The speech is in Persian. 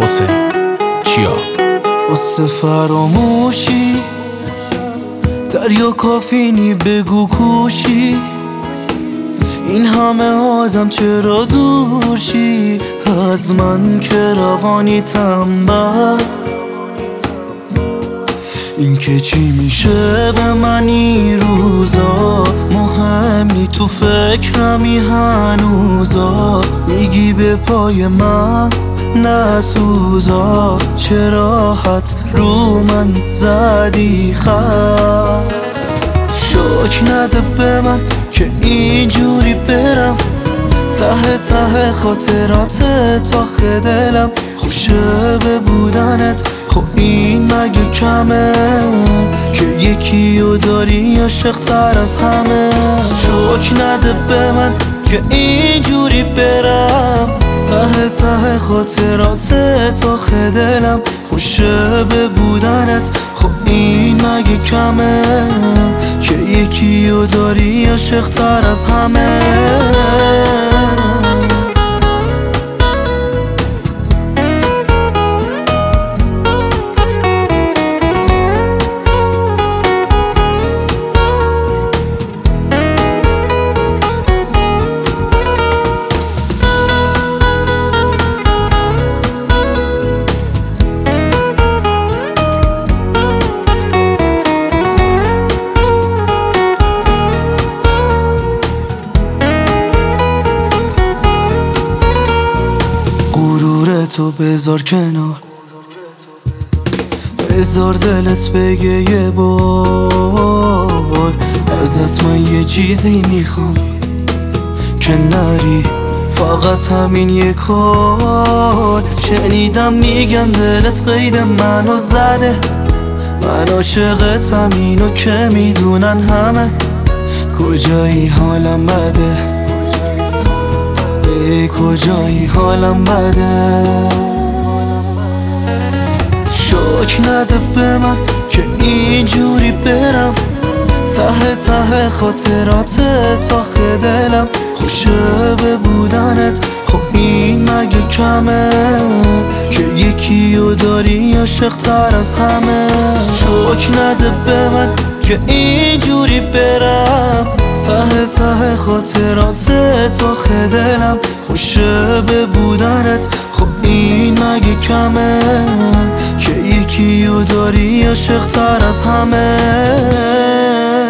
حسین چیا؟ واسه فراموشی دریا کافینی بگو کوشی، این همه آدم چرا دور شی از من که روانی تنبل. این که چی میشه به من این روزا، مهمی تو فکرمی هنوزا، میگی به پای من نسوزا، چرا حد رو من زدی خط. شوک نده به من که اینجوری برم ته ته خاطرات تا دلم، خوشه به بودنت خب این مگه کمه که یکی رو داری عاشق تر از همه. شوک نده به من که اینجوری برم ته ته خاطرات تا دلم، خوشه به بودنت خب این مگه کمه که یکی رو داری عاشق تر از همه. غرورتو بذار کنار، بذار دلت بگه یه بار ازت من یه چیزی میخوام که نری، فقط همین یه کار. شنیدم میگن دلت قید منو زده، من عاشقتم اینو که میدونن همه، کجایی حالم بده کجایی حالم بده. شوک نده به من که اینجوری برم ته ته خاطرات تا دلم، خوشه به بودنت خب این مگه کمه که یکی رو داری عاشق تر از همه. شوک نده به من که اینجوری برم ته ته خاطرات تا دلم، خوشه به بودنت خب این مگه کمه که یکی رو داری عاشق تر از همه.